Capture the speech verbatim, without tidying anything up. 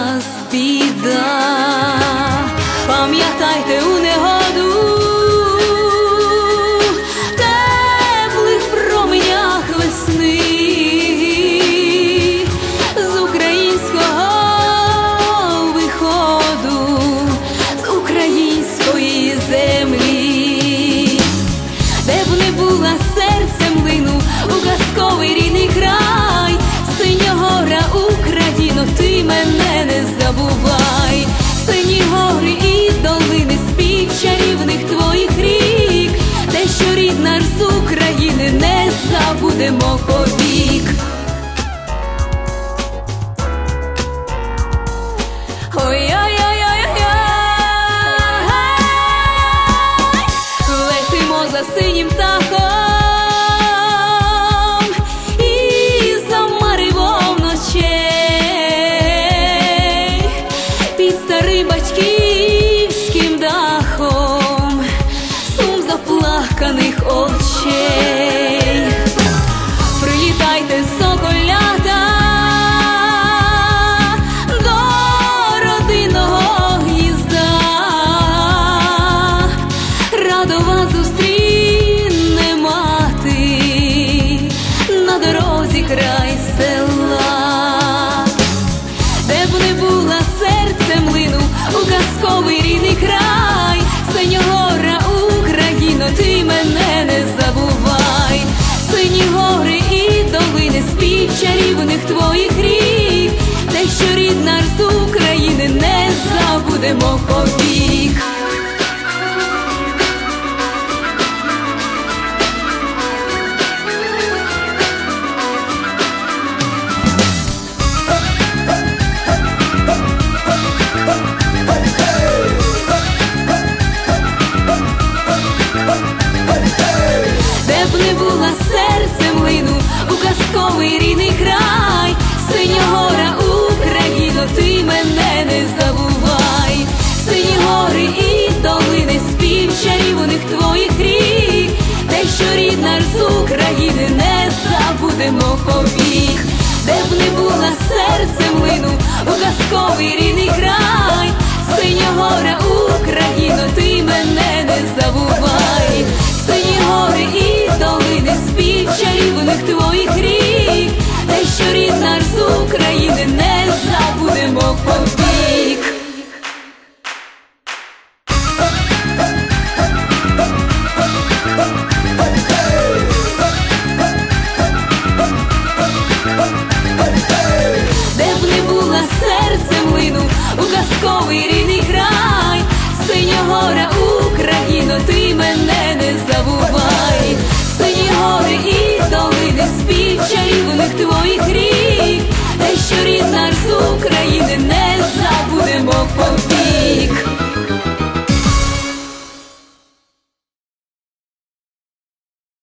нас біда. Пам'ятайте у негоду, теплих променях весни, з українського виходу, з української землі, де б не була, серцем лину у казковий рідний край. Синя гора, Україно, ти мене не забувай. Сині гори і долини, спів чарівних твоїх рік, те, що рідна ж з України, не забудемо повік. Ой-ой-ой-ой-ой, летимо за синім птахом і за маревом ночей, під старим батьківським дахом, сум заплаканих очей. Прилітайте, соколята, до родинного гнізда, радо вас зустріне мати на дорозі край села. Де б не була, серцем лину у казковий рідний край. Синя гора, Україно, ти мене не забувай. Сині гори і долини, спів чарівних твоїх рік, те, що рідна ж з України, не забудемо повік. Де б не була, серцем лину у казковий рідний край. Синя гора, Україно, ти мене не забувай. Сині гори і долини, спів чарівних твоїх рік, те, що рідна ж з України, не забудемо повік. Де б не була, серцем лину у казковий рідний край. Синя гора, Україно, ти мене не забувай. Сині гори і долини, спів чарівних твоїх рік, те, що рідна ж з України, не забудемо повік.